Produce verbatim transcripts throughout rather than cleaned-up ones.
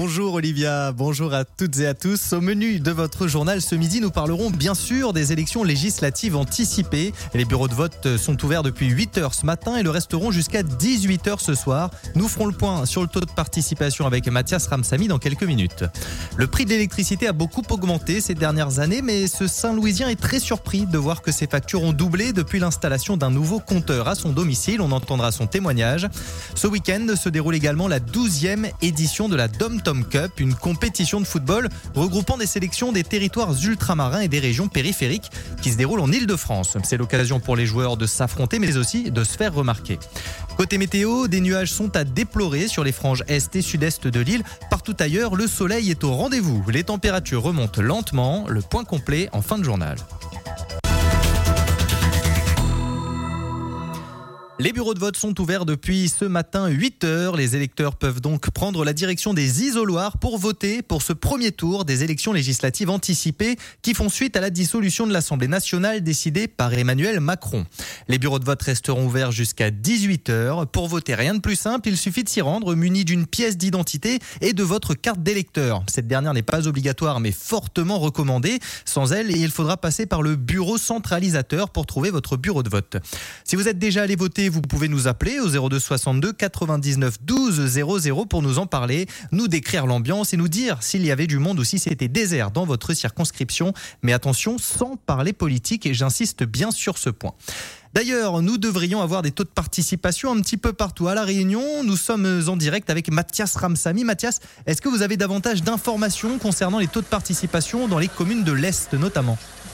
Bonjour Olivia, bonjour à toutes et à tous. Au menu de votre journal ce midi, nous parlerons bien sûr des élections législatives anticipées. Les bureaux de vote sont ouverts depuis huit heures ce matin et le resteront jusqu'à dix-huit heures ce soir. Nous ferons le point sur le taux de participation avec Mathias Ramsamy dans quelques minutes. Le prix de l'électricité a beaucoup augmenté ces dernières années, mais ce Saint-Louisien est très surpris de voir que ses factures ont doublé depuis l'installation d'un nouveau compteur à son domicile. On entendra son témoignage. Ce week-end se déroule également la douzième édition de la Dom Tom Cup, une compétition de football regroupant des sélections des territoires ultramarins et des régions périphériques qui se déroulent en Île-de-France. C'est l'occasion pour les joueurs de s'affronter mais aussi de se faire remarquer. Côté météo, des nuages sont à déplorer sur les franges est et sud-est de l'île. Partout ailleurs, le soleil est au rendez-vous. Les températures remontent lentement. Le point complet en fin de journal. Les bureaux de vote sont ouverts depuis ce matin huit heures. Les électeurs peuvent donc prendre la direction des isoloirs pour voter pour ce premier tour des élections législatives anticipées qui font suite à la dissolution de l'Assemblée nationale décidée par Emmanuel Macron. Les bureaux de vote resteront ouverts jusqu'à dix-huit heures. Pour voter, rien de plus simple, il suffit de s'y rendre muni d'une pièce d'identité et de votre carte d'électeur. Cette dernière n'est pas obligatoire mais fortement recommandée. Sans elle, il faudra passer par le bureau centralisateur pour trouver votre bureau de vote. Si vous êtes déjà allé voter, vous pouvez nous appeler au zéro deux soixante-deux quatre-vingt-dix-neuf douze zéro zéro pour nous en parler, nous décrire l'ambiance et nous dire s'il y avait du monde ou si c'était désert dans votre circonscription. Mais attention, sans parler politique, et j'insiste bien sur ce point. D'ailleurs, nous devrions avoir des taux de participation un petit peu partout. À La Réunion, nous sommes en direct avec Mathias Ramsamy. Mathias, est-ce que vous avez davantage d'informations concernant les taux de participation dans les communes de l'Est notamment ?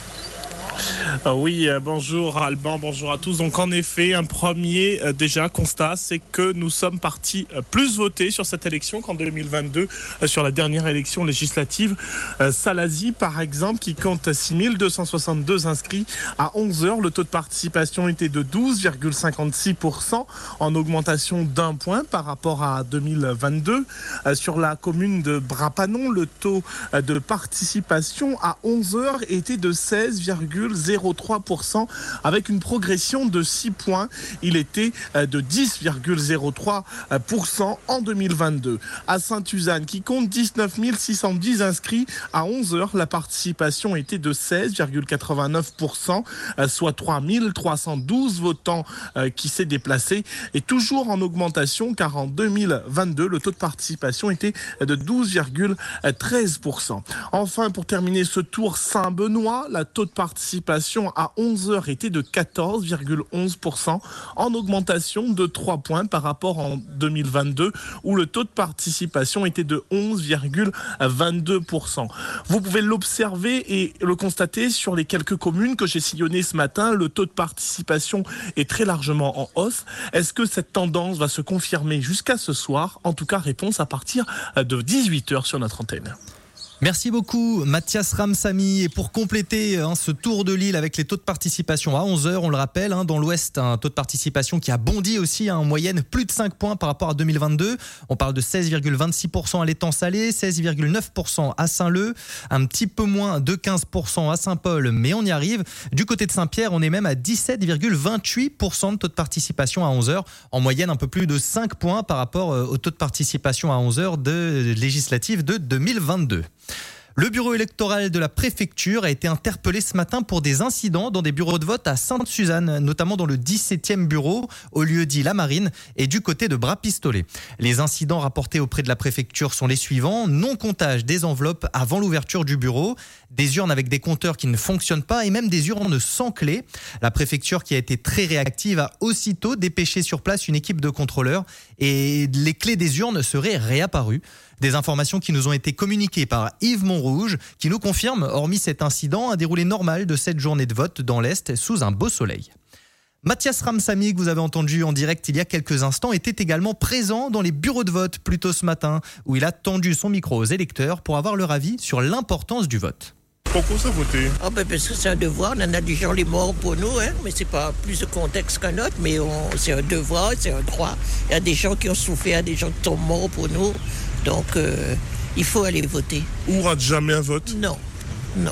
Oui, bonjour Alban, bonjour à tous. Donc en effet, un premier euh, déjà constat, c'est que nous sommes partis euh, plus votés sur cette élection qu'en deux mille vingt-deux, euh, sur la dernière élection législative. Euh, Salazie, par exemple, qui compte six mille deux cent soixante-deux inscrits à onze heures. Le taux de participation était de douze virgule cinquante-six pour cent, en augmentation d'un point par rapport à deux mille vingt-deux. Euh, sur la commune de Brapanon, le taux euh, de participation à onze heures était de seize virgule zéro trois pour cent avec une progression de six points. Il était de dix virgule zéro trois pour cent en deux mille vingt-deux. À Sainte-Suzanne, qui compte dix-neuf mille six cent dix inscrits à onze heures, la participation était de seize virgule quatre-vingt-neuf pour cent, soit trois mille trois cent douze votants qui s'est déplacé, et toujours en augmentation car en deux mille vingt-deux, le taux de participation était de douze virgule treize pour cent. Enfin, pour terminer ce tour Saint-Benoît, la taux de participation à onze heures était de quatorze virgule onze pour cent, en augmentation de trois points par rapport en deux mille vingt-deux où le taux de participation était de onze virgule vingt-deux pour cent. Vous pouvez l'observer et le constater sur les quelques communes que j'ai sillonnées ce matin. Le taux de participation est très largement en hausse. Est-ce que cette tendance va se confirmer jusqu'à ce soir ? En tout cas, réponse à partir de dix-huit heures sur notre antenne. Merci beaucoup Mathias Ramsamy. Et pour compléter hein, ce tour de l'île avec les taux de participation à onze heures, on le rappelle, hein, dans l'ouest, un taux de participation qui a bondi aussi hein, en moyenne plus de cinq points par rapport à deux mille vingt-deux. On parle de seize virgule vingt-six pour cent à l'Étang-Salé, seize virgule neuf pour cent à Saint-Leu, un petit peu moins de quinze pour cent à Saint-Paul, mais on y arrive. Du côté de Saint-Pierre, on est même à dix-sept virgule vingt-huit pour cent de taux de participation à onze heures, en moyenne un peu plus de cinq points par rapport au taux de participation à onze heures de législative de deux mille vingt-deux. Le bureau électoral de la préfecture a été interpellé ce matin pour des incidents dans des bureaux de vote à Sainte-Suzanne, notamment dans le dix-septième bureau, au lieu dit La Marine, et du côté de Bras-Pistolet. Les incidents rapportés auprès de la préfecture sont les suivants: non-comptage des enveloppes avant l'ouverture du bureau, des urnes avec des compteurs qui ne fonctionnent pas et même des urnes sans clé. La préfecture, qui a été très réactive, a aussitôt dépêché sur place une équipe de contrôleurs et les clés des urnes seraient réapparues. Des informations qui nous ont été communiquées par Yves Montrouge, qui nous confirme, hormis cet incident, un déroulé normal de cette journée de vote dans l'Est sous un beau soleil. Mathias Ramsamy, que vous avez entendu en direct il y a quelques instants, était également présent dans les bureaux de vote plus tôt ce matin, où il a tendu son micro aux électeurs pour avoir leur avis sur l'importance du vote. Pourquoi ça voter? Ah ben parce que c'est un devoir, on en a des gens les morts pour nous, hein, mais c'est pas plus de contexte qu'un autre, mais on, c'est un devoir, c'est un droit. Il y a des gens qui ont souffert, il y a des gens qui sont morts pour nous, donc euh, il faut aller voter. Ou rate jamais un vote? Non, non.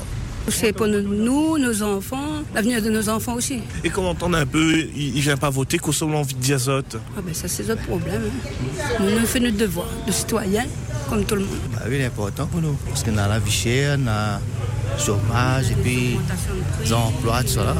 C'est pour nous, nos enfants, l'avenir de nos enfants aussi. Et quand on entend un peu, il ne vient pas voter, consomme l'envie d'azote. Ah ben ça, c'est notre problème. Hein. Nous, nous faisons notre devoir de citoyen, comme tout le monde. Bah oui, c'est important pour nous, parce qu'on a la vie chère, on a le chômage, et puis les emplois, tout ça là.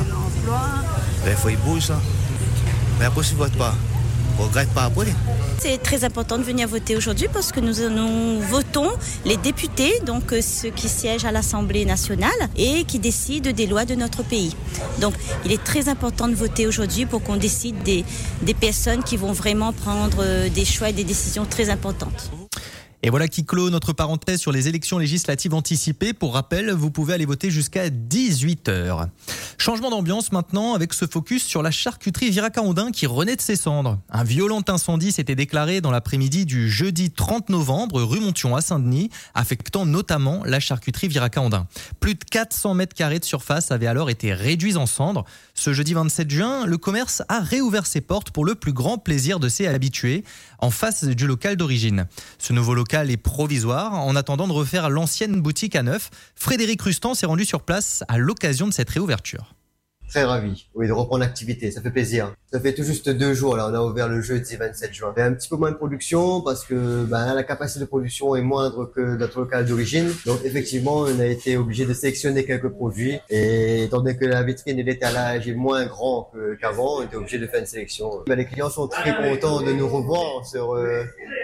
Il faut y bouger ça. Mais après, si on ne vote pas, on ne regrette pas après. C'est très important de venir voter aujourd'hui parce que nous, nous votons les députés, donc ceux qui siègent à l'Assemblée nationale et qui décident des lois de notre pays. Donc il est très important de voter aujourd'hui pour qu'on décide des, des personnes qui vont vraiment prendre des choix et des décisions très importantes. Et voilà qui clôt notre parenthèse sur les élections législatives anticipées. Pour rappel, vous pouvez aller voter jusqu'à dix-huit heures. Changement d'ambiance maintenant avec ce focus sur la charcuterie Viraca-Ondin qui renaît de ses cendres. Un violent incendie s'était déclaré dans l'après-midi du jeudi trente novembre rue Monthyon à Saint-Denis, affectant notamment la charcuterie Viraca-Ondin. Plus de quatre cents mètres carrés de surface avaient alors été réduits en cendres. Ce jeudi vingt-sept juin, le commerce a réouvert ses portes pour le plus grand plaisir de ses habitués, en face du local d'origine. Ce nouveau local est provisoire en attendant de refaire l'ancienne boutique à neuf. Frédéric Rustan s'est rendu sur place à l'occasion de cette réouverture. Très ravi, oui, de reprendre l'activité, ça fait plaisir. Ça fait tout juste deux jours, là, on a ouvert le jeudi vingt-sept juin. Il y a un petit peu moins de production parce que ben, la capacité de production est moindre que notre local d'origine. Donc effectivement, on a été obligé de sélectionner quelques produits. Et étant donné que la vitrine et l'étalage est moins grand que, qu'avant, on était obligé de faire une sélection. Ben, les clients sont très contents de nous revoir sur, euh,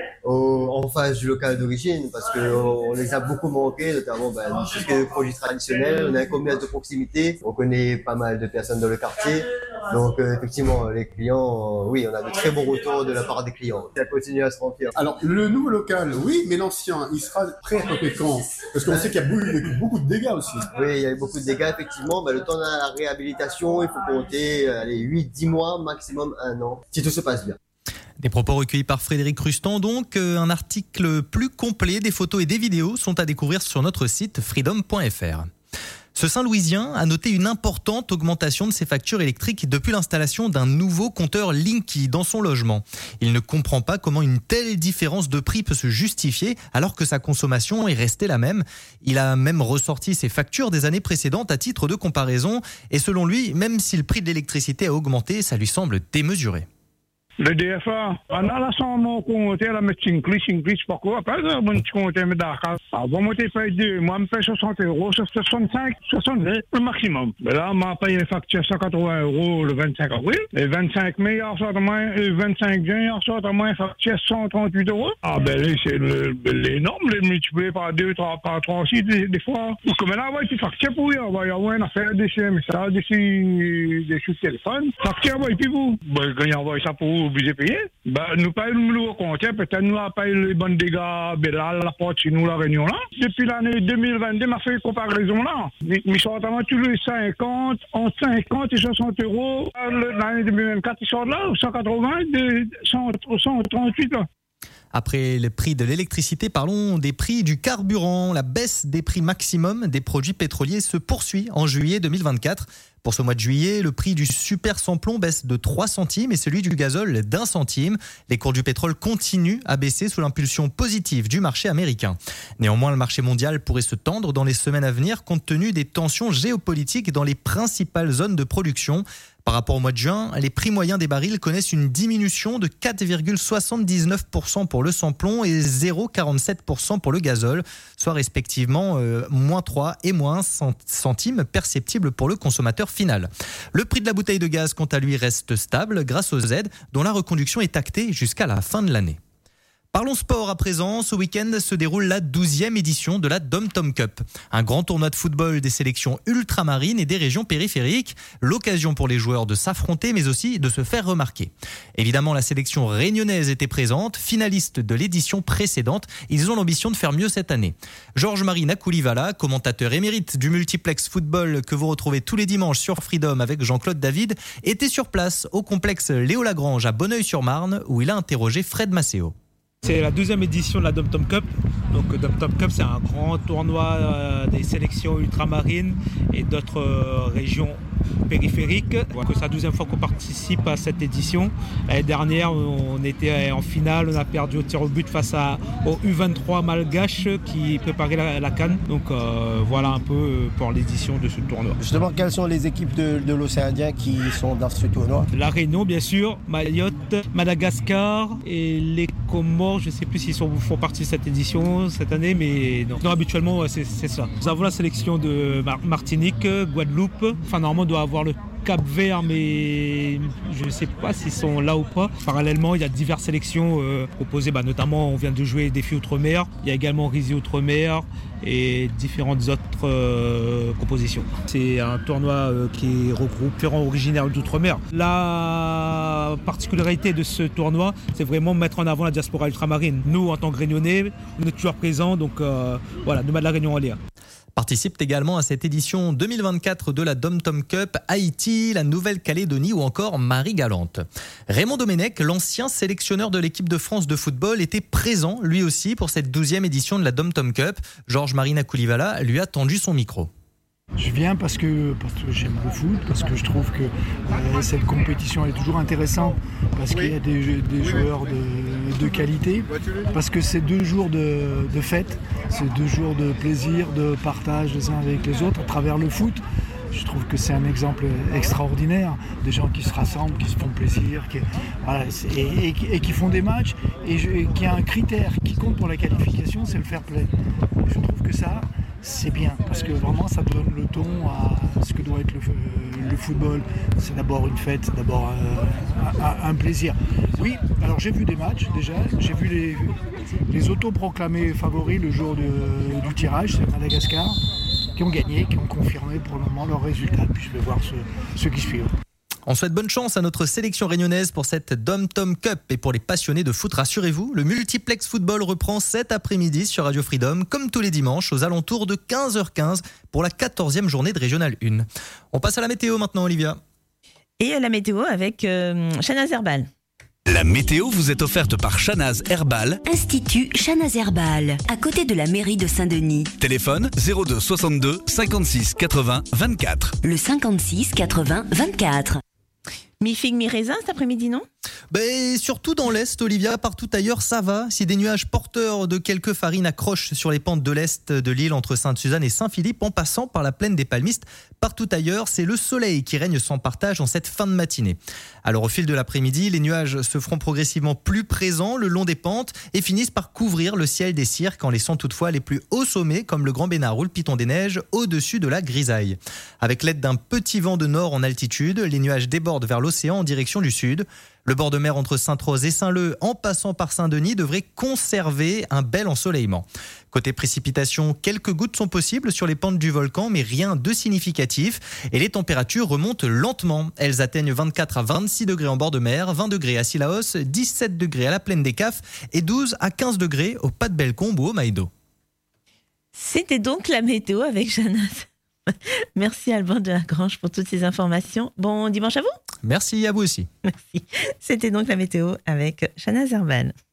au, en face du local d'origine parce qu'on les a beaucoup manqué, notamment ben, tout ce qui est produits traditionnels. On a un commerce de proximité, on connaît pas mal de personnes dans le quartier. Donc euh, effectivement, les clients, euh, oui, on a de très bons retours de la part des clients. Ça continue à se remplir. Alors le nouveau local, oui, mais l'ancien, il sera prêt à compter quand ? Parce qu'on sait qu'il y a beaucoup, beaucoup de dégâts aussi. Oui, il y a eu beaucoup de dégâts, effectivement. Ben, le temps de la réhabilitation, il faut compter allez, huit dix mois, maximum un an, si tout se passe bien. Des propos recueillis par Frédéric Rustan, donc un article plus complet, des photos et des vidéos sont à découvrir sur notre site freedom point f r. Ce Saint-Louisien a noté une importante augmentation de ses factures électriques depuis l'installation d'un nouveau compteur Linky dans son logement. Il ne comprend pas comment une telle différence de prix peut se justifier alors que sa consommation est restée la même. Il a même ressorti ses factures des années précédentes à titre de comparaison et selon lui, même si le prix de l'électricité a augmenté, ça lui semble démesuré. Le D F A, on a la somme au compte, la mettre cinquante, cinquante, pourquoi pas, mon compte est d'accord. Avant, moi, je paye deux, moi, je paye soixante euros, soixante-cinq, soixante-dix, le maximum. Mais là, moi, je paye les factures cent quatre-vingts euros le vingt-cinq avril, et vingt-cinq mai, il y a sorte moins, et vingt-cinq juin, il y a sorte moins, facture cent trente-huit euros. Ah, ben, là, c'est l'énorme, les multiplier par deux, trois, par trois aussi, des, des fois. Comme là, ouais, tu factures pour y avoir, il y a une affaire des C M S, des sous téléphone. Facture, ouais, puis vous. Ben, quand il envoie ça pour vous, obligé de payer. Ben, nous payons le nouveau compte, peut-être nous payons les bons dégâts, ben là, la porte chez nous, la réunion là. Depuis l'année deux mille vingt-deux, on a fait une comparaison là. Ils sont notamment tous les cinquante, entre cinquante et soixante euros. L'année deux mille vingt-quatre, ils sont là, cent quatre-vingts, cent trente-huit là. Après le prix de l'électricité, parlons des prix du carburant. La baisse des prix maximum des produits pétroliers se poursuit en juillet deux mille vingt-quatre. Pour ce mois de juillet, le prix du super sans-plomb baisse de trois centimes et celui du gazole d'un centime. Les cours du pétrole continuent à baisser sous l'impulsion positive du marché américain. Néanmoins, le marché mondial pourrait se tendre dans les semaines à venir compte tenu des tensions géopolitiques dans les principales zones de production. Par rapport au mois de juin, les prix moyens des barils connaissent une diminution de quatre virgule soixante-dix-neuf pour cent pour le sans-plomb et zéro virgule quarante-sept pour cent pour le gazole, soit respectivement euh, moins trois et moins centimes perceptibles pour le consommateur final. Le prix de la bouteille de gaz, quant à lui, reste stable grâce aux aides dont la reconduction est actée jusqu'à la fin de l'année. Parlons sport à présent. Ce week-end se déroule la douzième édition de la Dom-Tom Cup, un grand tournoi de football des sélections ultramarines et des régions périphériques. L'occasion pour les joueurs de s'affronter, mais aussi de se faire remarquer. Évidemment, la sélection réunionnaise était présente, finaliste de l'édition précédente. Ils ont l'ambition de faire mieux cette année. Georges-Marie Nakoulivala, commentateur émérite du multiplex football que vous retrouvez tous les dimanches sur Freedom avec Jean-Claude David, était sur place au complexe Léo Lagrange à Bonneuil-sur-Marne où il a interrogé Fred Maceo. C'est la douzième édition de la Dom-Tom Cup. Donc Dom-Tom Cup, c'est un grand tournoi euh, des sélections ultramarines et d'autres euh, régions périphérique. C'est la douzième fois qu'on participe à cette édition. L'année dernière, on était en finale, on a perdu au tir au but face à, au U vingt-trois malgache qui préparait la, la CAN. Donc euh, voilà un peu pour l'édition de ce tournoi. Justement, quelles sont les équipes de, de l'océan Indien qui sont dans ce tournoi? La Réunion, bien sûr, Mayotte, Madagascar et les Comores. Je ne sais plus s'ils sont, font partie de cette édition cette année, mais non. Non, habituellement, c'est, c'est ça. Nous avons la sélection de Martinique, Guadeloupe. Enfin, normalement, on doit avoir le Cap-Vert, mais je ne sais pas s'ils sont là ou pas. Parallèlement, il y a diverses sélections euh, proposées, bah, notamment on vient de jouer Défi Outre-mer, il y a également Rizy Outre-mer et différentes autres euh, compositions. C'est un tournoi euh, qui regroupe différents originaires d'Outre-mer. La particularité de ce tournoi, c'est vraiment mettre en avant la diaspora ultramarine. Nous, en tant que Réunionnais, on est toujours présents, donc euh, voilà, nous de la Réunion en l'air. Participent également à cette édition deux mille vingt-quatre de la Dom-Tom Cup Haïti, la Nouvelle-Calédonie ou encore Marie-Galante. Raymond Domenech, l'ancien sélectionneur de l'équipe de France de football, était présent lui aussi pour cette douzième édition de la Dom-Tom Cup. Georges Marina Koulivala lui a tendu son micro. Je viens parce que, parce que j'aime le foot, parce que je trouve que euh, cette compétition est toujours intéressante, parce qu'il y a des, des joueurs de, de qualité, parce que c'est deux jours de, de fête, c'est deux jours de plaisir, de partage les uns avec les autres à travers le foot. Je trouve que c'est un exemple extraordinaire, des gens qui se rassemblent, qui se font plaisir, qui, voilà, et, et, et qui font des matchs, et, je, et qui a un critère qui compte pour la qualification, c'est le fair play. Je trouve que ça, c'est bien, parce que vraiment ça donne le ton à ce que doit être le, le football. C'est d'abord une fête, c'est d'abord euh, un, un plaisir. Oui, alors j'ai vu des matchs déjà, j'ai vu les, les autoproclamés favoris le jour de, du tirage, c'est Madagascar, qui ont gagné, qui ont confirmé pour le moment leurs résultats. Puis je vais voir ceux, ceux qui suivent. On souhaite bonne chance à notre sélection réunionnaise pour cette Dom-Tom Cup. Et pour les passionnés de foot, rassurez-vous, le multiplex football reprend cet après-midi sur Radio Freedom, comme tous les dimanches, aux alentours de quinze heures quinze pour la quatorzième journée de Régional un. On passe à la météo maintenant, Olivia. Et à la météo avec euh, Chanaz Herbal. La météo vous est offerte par Chanaz Herbal, Institut Chanaz Herbal, à côté de la mairie de Saint-Denis. Téléphone zéro deux soixante-deux cinquante-six quatre-vingts vingt-quatre. Le cinquante-six quatre-vingts vingt-quatre. Mi-figue, mi-raisin cet après-midi, non ? Ben, surtout dans l'Est, Olivia, partout ailleurs, ça va. Si des nuages porteurs de quelques farines accrochent sur les pentes de l'Est de l'île entre Sainte-Suzanne et Saint-Philippe, en passant par la plaine des Palmistes, partout ailleurs, c'est le soleil qui règne sans partage en cette fin de matinée. Alors au fil de l'après-midi, les nuages se feront progressivement plus présents le long des pentes et finissent par couvrir le ciel des cirques en laissant toutefois les plus hauts sommets comme le Grand Bénard ou le Piton des Neiges au-dessus de la grisaille. Avec l'aide d'un petit vent de nord en altitude, les nuages débordent vers l'océan en direction du sud. Le bord de mer entre Sainte-Rose et Saint-Leu, en passant par Saint-Denis, devrait conserver un bel ensoleillement. Côté précipitations, quelques gouttes sont possibles sur les pentes du volcan, mais rien de significatif. Et les températures remontent lentement. Elles atteignent vingt-quatre à vingt-six degrés en bord de mer, vingt degrés à Sillaos, dix-sept degrés à la plaine des Cafs et douze à quinze degrés au Pas de Bellecombe ou au Maïdo. C'était donc la météo avec Chanaz. Merci Alban de la Grange pour toutes ces informations. Bon dimanche à vous. Merci à vous aussi. Merci. C'était donc la météo avec Chanaz Herbal.